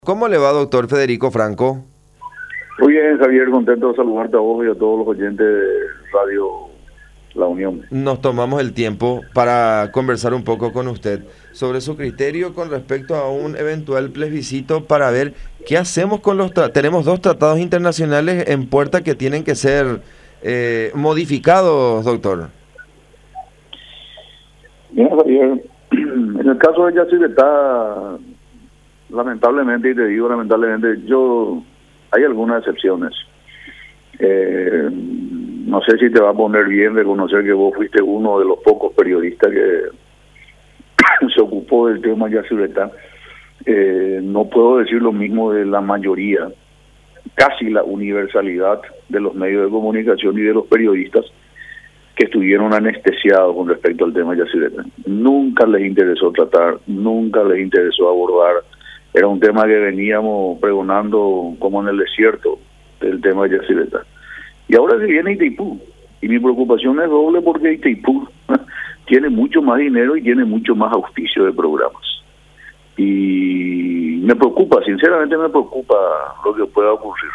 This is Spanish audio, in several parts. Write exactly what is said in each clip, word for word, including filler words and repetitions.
¿Cómo le va, doctor Federico Franco? Muy bien, Javier, contento de saludarte a vos y a todos los oyentes de Radio La Unión. Nos tomamos el tiempo para conversar un poco con usted sobre su criterio con respecto a un eventual plebiscito para ver qué hacemos con los... Tra- Tenemos dos tratados internacionales en puerta que tienen que ser eh, modificados, doctor. Bien, Javier, en el caso de Yacir está... Lamentablemente, y te digo lamentablemente, yo hay algunas excepciones. Eh, no sé si te va a poner bien reconocer que vos fuiste uno de los pocos periodistas que se ocupó del tema Yacir. Eh, no puedo decir lo mismo de la mayoría, casi la universalidad de los medios de comunicación y de los periodistas que estuvieron anestesiados con respecto al tema Yacir. Nunca les interesó tratar, nunca les interesó abordar. Era un tema que veníamos pregonando como en el desierto, el tema de Yacir. Y ahora se viene Itaipú. Y mi preocupación es doble porque Itaipú tiene mucho más dinero y tiene mucho más auspicio de programas. Y me preocupa, sinceramente me preocupa lo que pueda ocurrir.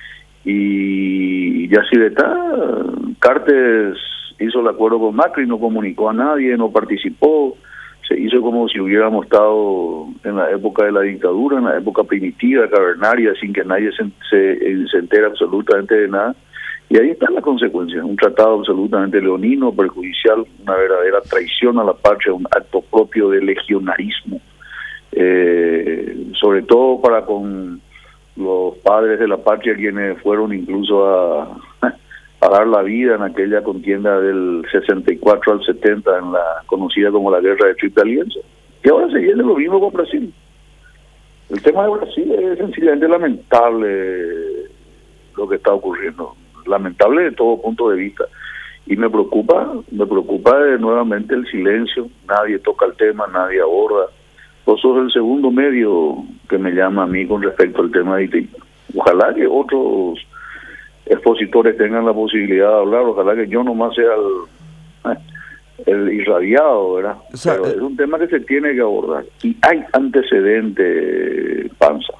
Y Yacir, Cartes hizo el acuerdo con Macri, no comunicó a nadie, no participó. Se hizo como si hubiéramos estado en la época de la dictadura, en la época primitiva, cavernaria, sin que nadie se, se, se entere absolutamente de nada. Y ahí está la consecuencia, un tratado absolutamente leonino, perjudicial, una verdadera traición a la patria, un acto propio de legionarismo, eh, sobre todo para con los padres de la patria, quienes fueron incluso a... a dar la vida en aquella contienda del sesenta y cuatro al setenta, en la conocida como la Guerra de Triple Alianza. Y ahora se viene lo mismo con Brasil. El tema de Brasil es sencillamente lamentable lo que está ocurriendo, lamentable de todo punto de vista. Y me preocupa, me preocupa de nuevamente el silencio, nadie toca el tema, nadie aborda. Vos sos el segundo medio que me llama a mí con respecto al tema de Haití. Ojalá que otros expositores tengan la posibilidad de hablar, ojalá que yo nomás sea el, el irradiado, ¿verdad? O sea, Pero eh, es un tema que se tiene que abordar. Y hay antecedentes, Panza.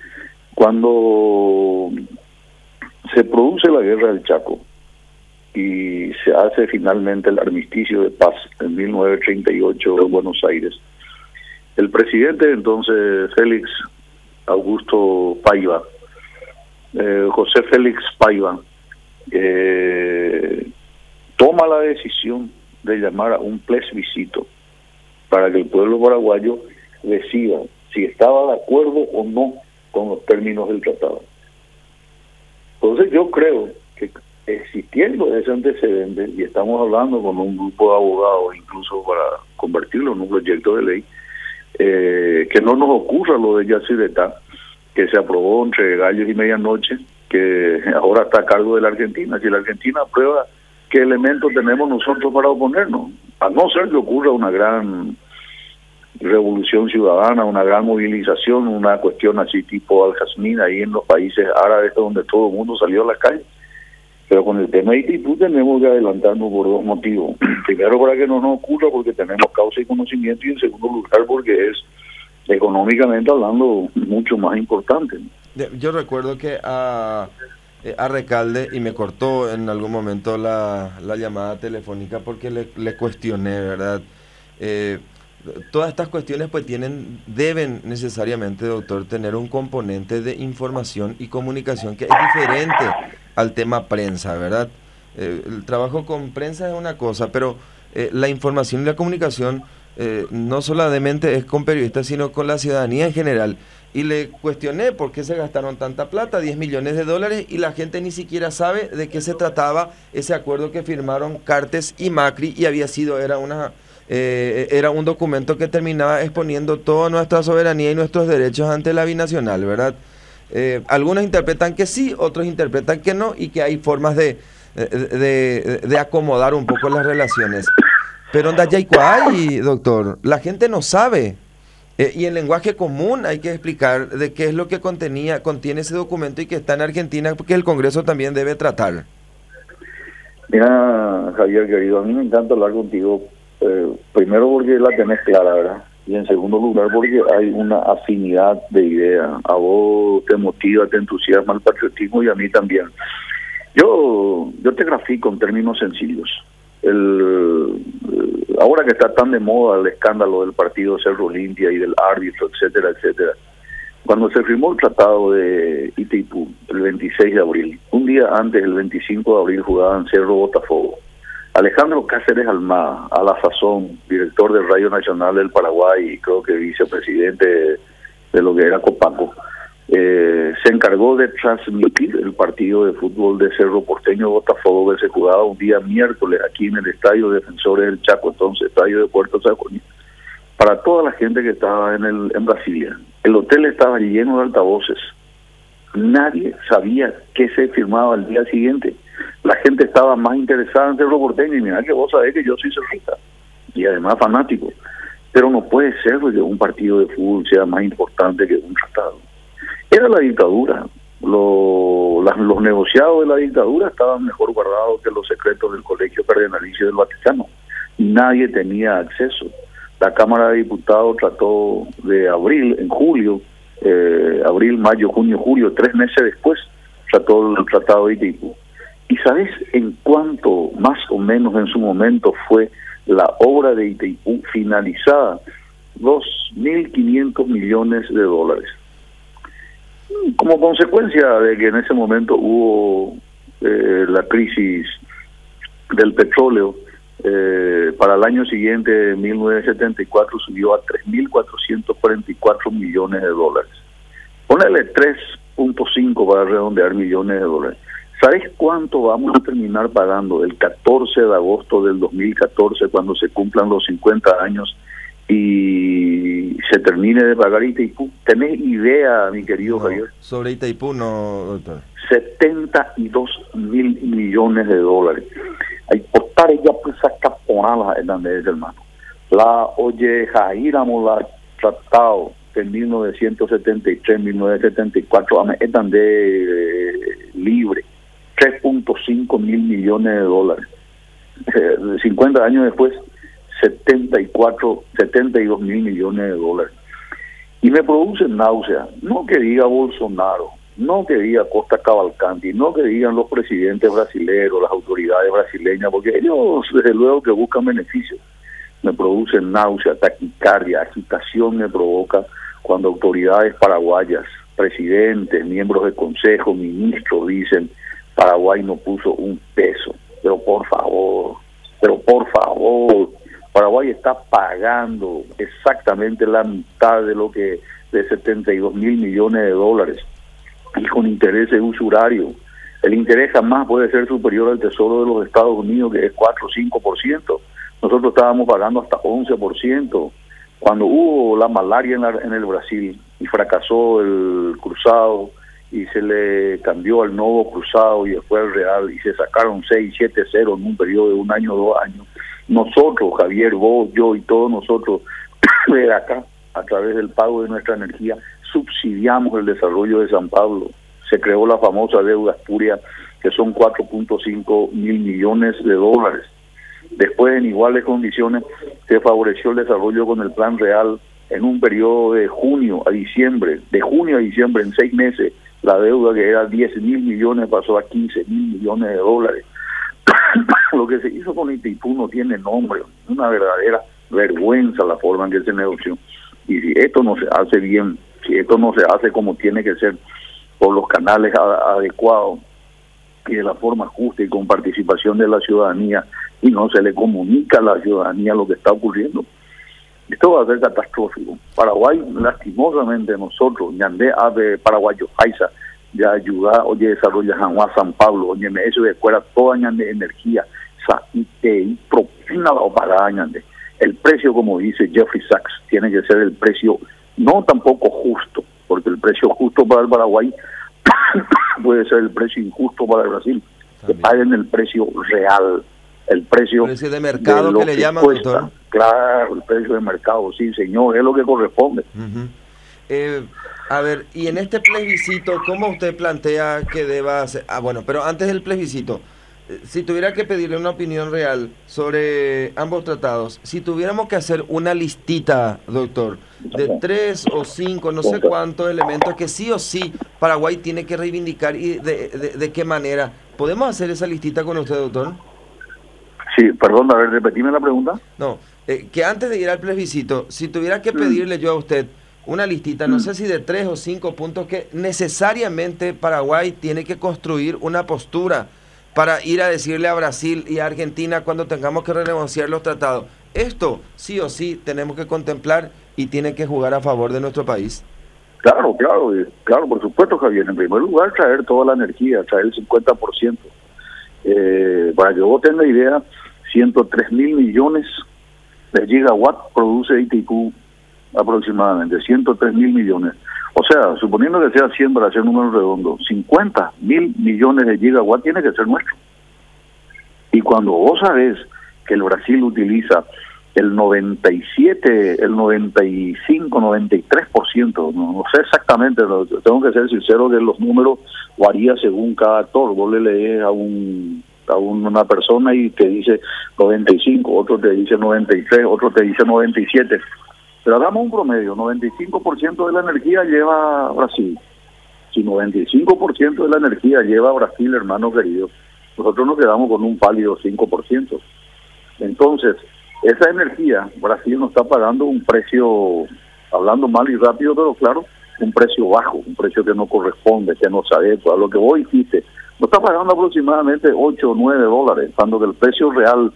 Cuando se produce la guerra del Chaco y se hace finalmente el armisticio de paz en mil novecientos treinta y ocho en Buenos Aires, el presidente entonces, Félix Augusto Paiva, Eh, José Félix Paiva, eh, toma la decisión de llamar a un plebiscito para que el pueblo paraguayo decida si estaba de acuerdo o no con los términos del tratado. Entonces yo creo que existiendo ese antecedente, y estamos hablando con un grupo de abogados incluso para convertirlo en un proyecto de ley, eh, que no nos ocurra lo de Yacir, que se aprobó entre gallos y medianoche, que ahora está a cargo de la Argentina. Si la Argentina aprueba, ¿qué elementos tenemos nosotros para oponernos? A no ser que ocurra una gran revolución ciudadana, una gran movilización, una cuestión así tipo Al-Jazmín ahí en los países árabes donde todo el mundo salió a la calle. Pero con el tema de Itaipú tenemos que adelantarnos por dos motivos. Primero, para que no nos ocurra, porque tenemos causa y conocimiento, y en segundo lugar, porque es económicamente hablando mucho más importante. yo recuerdo que a, a Recalde, y me cortó en algún momento la, la llamada telefónica porque le, le cuestioné, ¿verdad? Eh, todas estas cuestiones pues tienen, deben necesariamente, doctor, tener un componente de información y comunicación que es diferente al tema prensa, ¿verdad? Eh, el trabajo con prensa es una cosa, pero eh, la información y la comunicación Eh, no solamente es con periodistas, sino con la ciudadanía en general. Y le cuestioné por qué se gastaron tanta plata, diez millones de dólares, y la gente ni siquiera sabe de qué se trataba ese acuerdo que firmaron Cartes y Macri, y había sido, era una eh, era un documento que terminaba exponiendo toda nuestra soberanía y nuestros derechos ante la binacional, ¿verdad? Eh, algunos interpretan que sí, otros interpretan que no, y que hay formas de, de, de, de acomodar un poco las relaciones. Pero en Dayaycuay, doctor, la gente no sabe. Eh, y en lenguaje común hay que explicar de qué es lo que contenía, contiene ese documento y que está en Argentina, porque el Congreso también debe tratar. Mira, Javier, querido, a mí me encanta hablar contigo, eh, primero porque la tenés clara, ¿verdad? Y en segundo lugar, porque hay una afinidad de idea. A vos te motiva, te entusiasma el patriotismo y a mí también. Yo yo te grafico en términos sencillos. El, ahora que está tan de moda el escándalo del partido Cerro Olimpia y del árbitro, etcétera, etcétera. Cuando se firmó el tratado de Itaipú, el veintiséis de abril, un día antes, el veinticinco de abril, jugaban Cerro Botafogo. Alejandro Cáceres Almada, a la sazón, director del Radio Nacional del Paraguay y creo que vicepresidente de lo que era Copaco, eh, se encargó de transmitir el partido de fútbol de Cerro Porteño Botafogo que se jugaba un día miércoles aquí en el Estadio Defensores del Chaco, entonces Estadio de Puerto Sajonia, para toda la gente que estaba en, el, en Brasilia. El hotel estaba lleno de altavoces. Nadie sabía qué se firmaba el día siguiente. La gente estaba más interesada en Cerro Porteño y mira que vos sabés que yo soy cerrista y además fanático, pero no puede ser que un partido de fútbol sea más importante que un tratado. Era la dictadura. Lo, las, los negociados de la dictadura estaban mejor guardados que los secretos del Colegio Cardenalicio del Vaticano. Nadie tenía acceso. La Cámara de Diputados trató de abril, en julio, eh, abril, mayo, junio, julio, tres meses después, trató el Tratado de Itaipú. ¿Y sabes en cuánto más o menos en su momento fue la obra de Itaipú finalizada? dos mil quinientos millones de dólares. Como consecuencia de que en ese momento hubo eh, la crisis del petróleo, eh, para el año siguiente, mil novecientos setenta y cuatro, subió a tres mil cuatrocientos cuarenta y cuatro millones de dólares. Ponele tres punto cinco para redondear millones de dólares. ¿Sabes cuánto vamos a terminar pagando el catorce de agosto del dos mil catorce, cuando se cumplan los cincuenta años y se termine de pagar Itaipú? ¿Tenés idea, mi querido no, Javier? Sobre Itaipú no, doctor. setenta y dos mil millones de dólares. Hay portar ella pues caponadas en de hermano. La oye Jairamos la tratado en mil novecientos setenta y tres, mil novecientos setenta y cuatro, están de eh, libre. tres punto cinco mil millones de dólares. Eh, cincuenta años después, setenta y cuatro, setenta y dos mil millones de dólares. Y me produce náusea, no que diga Bolsonaro, no que diga Costa Cavalcanti, no que digan los presidentes brasileños, las autoridades brasileñas, porque ellos desde luego que buscan beneficios. Me produce náusea, taquicardia, agitación me provoca cuando autoridades paraguayas, presidentes, miembros del consejo, ministros dicen Paraguay no puso un peso. Pero por favor, pero por favor, Paraguay está pagando exactamente la mitad de lo que de setenta y dos mil millones de dólares y con intereses usurarios. El interés jamás puede ser superior al Tesoro de los Estados Unidos, que es cuatro o cinco por ciento. Nosotros estábamos pagando hasta once por ciento. Cuando hubo la malaria en, la, en el Brasil y fracasó el cruzado y se le cambió al nuevo cruzado y después al real y se sacaron seis, siete ceros en un periodo de un año, dos años, nosotros, Javier, vos, yo y todos nosotros, de acá, a través del pago de nuestra energía, subsidiamos el desarrollo de San Pablo. Se creó la famosa deuda Asturia, que son cuatro punto cinco mil millones de dólares. Después, en iguales condiciones, se favoreció el desarrollo con el Plan Real en un periodo de junio a diciembre. De junio a diciembre, en seis meses, la deuda que era diez mil millones pasó a quince mil millones de dólares. Lo que se hizo con Itaipú no tiene nombre, una verdadera vergüenza la forma en que se negoció. Y si esto no se hace bien, si esto no se hace como tiene que ser, por los canales a, adecuados y de la forma justa y con participación de la ciudadanía, y no se le comunica a la ciudadanía lo que está ocurriendo, esto va a ser catastrófico. Paraguay, lastimosamente nosotros, ñandé ave paraguayo paisa, ya ayuda, oye, desarrolla Janguá, San Pablo, oye, me eso de fuera toda ñandé energía, sa, y te propina la opagada ñandé. El precio, como dice Jeffrey Sachs, tiene que ser el precio no tampoco justo, porque el precio justo para el Paraguay puede ser el precio injusto para el Brasil. También. Que paguen el precio real, el precio, precio de mercado de lo que le llaman, cuesta. Doctor. Claro, el precio de mercado, sí, señor, es lo que corresponde. Uh-huh. eh, a ver, y en este plebiscito, ¿cómo usted plantea que deba hacer? Ah, bueno, pero antes del plebiscito, si tuviera que pedirle una opinión real sobre ambos tratados, si tuviéramos que hacer una listita, doctor, de tres o cinco, no sé cuántos elementos que sí o sí Paraguay tiene que reivindicar y de, de, de qué manera, ¿podemos hacer esa listita con usted, doctor? Sí, perdón, a ver, repetime la pregunta. No, eh, que antes de ir al plebiscito, si tuviera que pedirle yo a usted una listita, no sé si de tres o cinco puntos que necesariamente Paraguay tiene que construir una postura para ir a decirle a Brasil y a Argentina cuando tengamos que renegociar los tratados. Esto sí o sí tenemos que contemplar y tiene que jugar a favor de nuestro país. Claro, claro, claro, por supuesto, Javier. En primer lugar, traer toda la energía, traer el cincuenta por ciento. Eh, para que vos tengas idea, ciento tres mil millones de gigawatts produce Itaipú aproximadamente, ciento tres mil millones. O sea, suponiendo que sea cien para hacer número redondo, cincuenta mil millones de gigawatts tiene que ser nuestro. Y cuando vos sabés que el Brasil utiliza el noventa y siete, el noventa y cinco, noventa y tres por ciento, no, no sé exactamente, no, tengo que ser sincero que los números varían según cada actor. Vos le lees a un a una persona y te dice noventa y cinco, otro te dice noventa y tres, otro te dice noventa y siete. Pero hagamos un promedio, noventa y cinco por ciento de la energía lleva Brasil. Si noventa y cinco por ciento de la energía lleva Brasil, hermano querido, nosotros nos quedamos con un pálido cinco por ciento. Entonces, esa energía, Brasil nos está pagando un precio, hablando mal y rápido, pero claro, un precio bajo, un precio que no corresponde, que no se adecua a lo que vos dijiste. Nos está pagando aproximadamente ocho o nueve dólares, cuando el precio real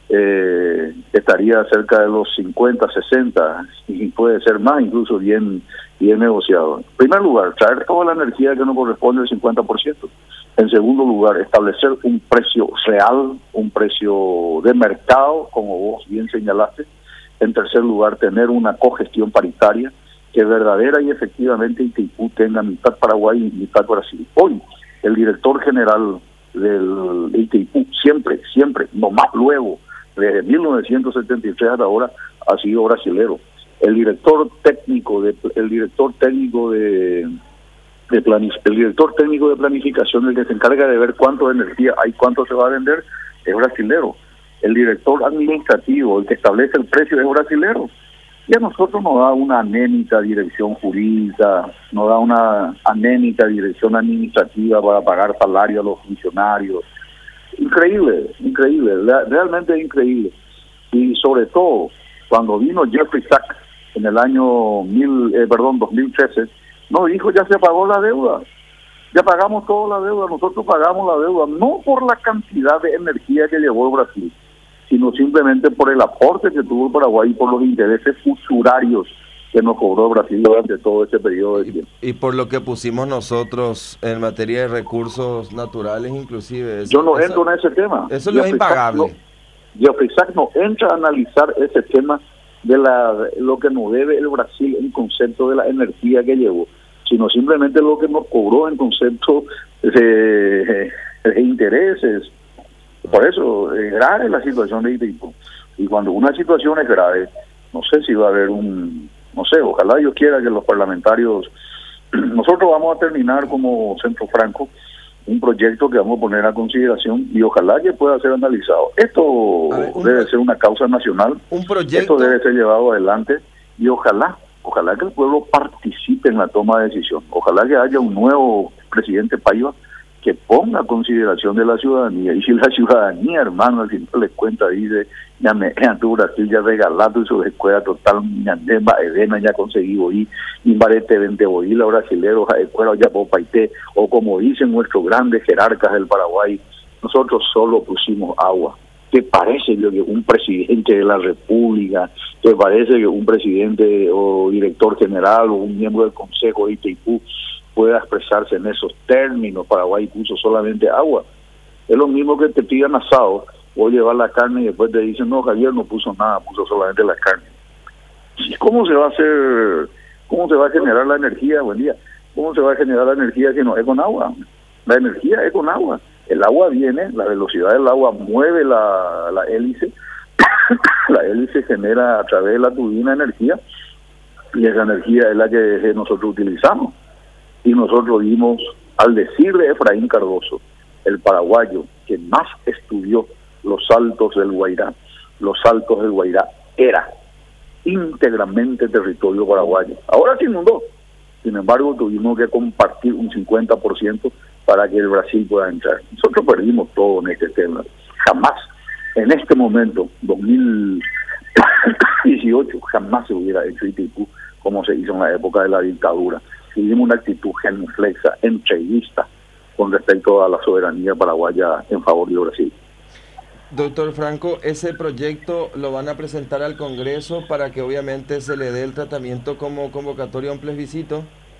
eh, estaría cerca de los cincuenta, sesenta, y puede ser más, incluso bien, bien negociado. En primer lugar, traer toda la energía que no corresponde al cincuenta por ciento. En segundo lugar, establecer un precio real, un precio de mercado, como vos bien señalaste. En tercer lugar, tener una cogestión paritaria, que verdadera y efectivamente Itaipú tenga mitad Paraguay y mitad Brasil. Hoy, el director general del Itaipú, siempre, siempre, no más luego, desde mil novecientos setenta y tres hasta ahora, ha sido brasilero. El director técnico de, el director técnico de De planif- el director técnico de planificación, el que se encarga de ver cuánto de energía hay, cuánto se va a vender, es brasilero. El director administrativo, el que establece el precio, es brasilero. Y a nosotros nos da una anémica dirección jurídica, nos da una anémica dirección administrativa para pagar salario a los funcionarios. Increíble, increíble, realmente increíble. Y sobre todo, cuando vino Jeffrey Sachs en el año mil, eh, perdón, dos mil trece, no dijo, ya se pagó la deuda, ya pagamos toda la deuda, nosotros pagamos la deuda, no por la cantidad de energía que llevó Brasil, sino simplemente por el aporte que tuvo Paraguay y por los intereses usurarios que nos cobró Brasil durante todo este periodo de tiempo. Y, y por lo que pusimos nosotros en materia de recursos naturales inclusive. Eso, Yo no eso, entro en ese tema. Eso es lo impagable. Jeffrey Sachs no entra a analizar ese tema de la lo que nos debe el Brasil en concepto de la energía que llevó, sino simplemente lo que nos cobró en concepto de, de intereses. Por eso es grave la situación de Itaipú. Y cuando una situación es grave, no sé si va a haber un, no sé, ojalá Dios quiera que los parlamentarios, nosotros vamos a terminar como Centro Franco un proyecto que vamos a poner a consideración y ojalá que pueda ser analizado. Esto ver, debe pro- ser una causa nacional, un proyecto, esto debe ser llevado adelante y ojalá, ojalá que el pueblo participe en la toma de decisión, ojalá que haya un nuevo presidente Paiva que ponga a consideración de la ciudadanía, y si la ciudadanía, hermano, al final les cuenta, dice, ya me en tu Brasil ya regalado y su escuela total, ya Edena ya conseguido y y barete vente boí la brasileros a escuela ya popaité, o como dicen nuestros grandes jerarcas del Paraguay, nosotros solo pusimos agua. ¿Qué parece que un presidente de la República, que parece que un presidente o director general o un miembro del Consejo de Itaipú pueda expresarse en esos términos? Paraguay puso solamente agua. Es lo mismo que te pidan asado, o llevar la carne y después te dicen, no, Javier no puso nada, puso solamente la carne. ¿Cómo se va a hacer, cómo se va a generar la energía? Buen día. ¿Cómo se va a generar la energía si no es con agua? La energía es con agua. El agua viene, la velocidad del agua mueve la, la hélice, la hélice genera a través de la turbina energía, y esa energía es la que nosotros utilizamos. Y nosotros vimos, al decir de Efraín Cardoso, el paraguayo, que más estudió los Altos del Guairá, los Altos del Guairá era íntegramente territorio paraguayo. Ahora se inundó, sin embargo tuvimos que compartir un cincuenta por ciento para que el Brasil pueda entrar. Nosotros perdimos todo en este tema. Jamás, en este momento, dos mil dieciocho, jamás se hubiera hecho Itaipú como se hizo en la época de la dictadura. Tuvimos una actitud genuflexa, entreguista, con respecto a la soberanía paraguaya en favor de Brasil. Doctor Franco, ¿ese proyecto lo van a presentar al Congreso para que obviamente se le dé el tratamiento como convocatoria a un plebiscito?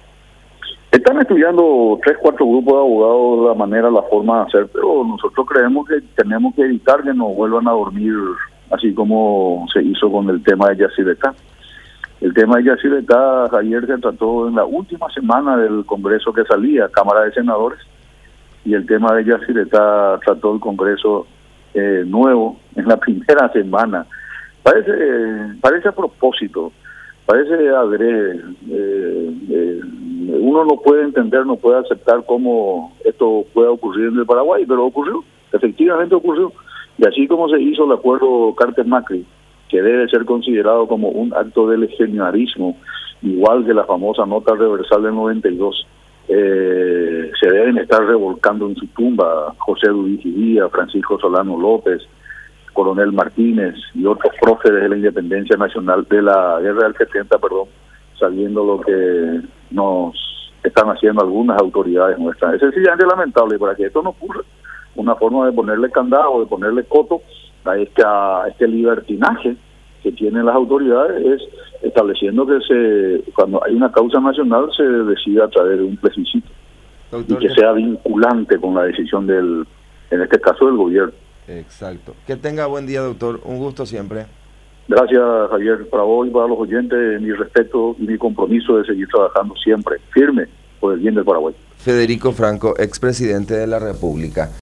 Están estudiando tres, cuatro grupos de abogados la manera, la forma de hacer, pero nosotros creemos que tenemos que evitar que nos vuelvan a dormir, así como se hizo con el tema de Yacyretá. El tema de Yacyretá ayer se trató en la última semana del Congreso que salía, Cámara de Senadores, y el tema de Yacyretá trató el Congreso eh, nuevo en la primera semana. Parece, parece a propósito, parece adrede. Eh, eh, uno no puede entender, no puede aceptar cómo esto pueda ocurrir en el Paraguay, pero ocurrió, efectivamente ocurrió. Y así como se hizo el acuerdo Carter-Macri, que debe ser considerado como un acto de legionarismo, igual que la famosa nota reversal del noventa y dos, eh, se deben estar revolcando en su tumba José Dudici Díaz, Francisco Solano López, Coronel Martínez y otros próceres de la independencia nacional, de la guerra del setenta, perdón, sabiendo lo que nos están haciendo algunas autoridades nuestras. Es sencillamente lamentable. Para que esto no ocurra, una forma de ponerle candado, de ponerle coto a, esta, a este libertinaje que tienen las autoridades es estableciendo que se cuando hay una causa nacional se decida a través de un plebiscito, doctor, y que sea vinculante con la decisión del, en este caso, del gobierno. Exacto. Que tenga buen día, doctor. Un gusto siempre. Gracias, Javier. Para vos y para los oyentes, mi respeto y mi compromiso de seguir trabajando siempre firme por el bien del Paraguay. Federico Franco, expresidente de la República.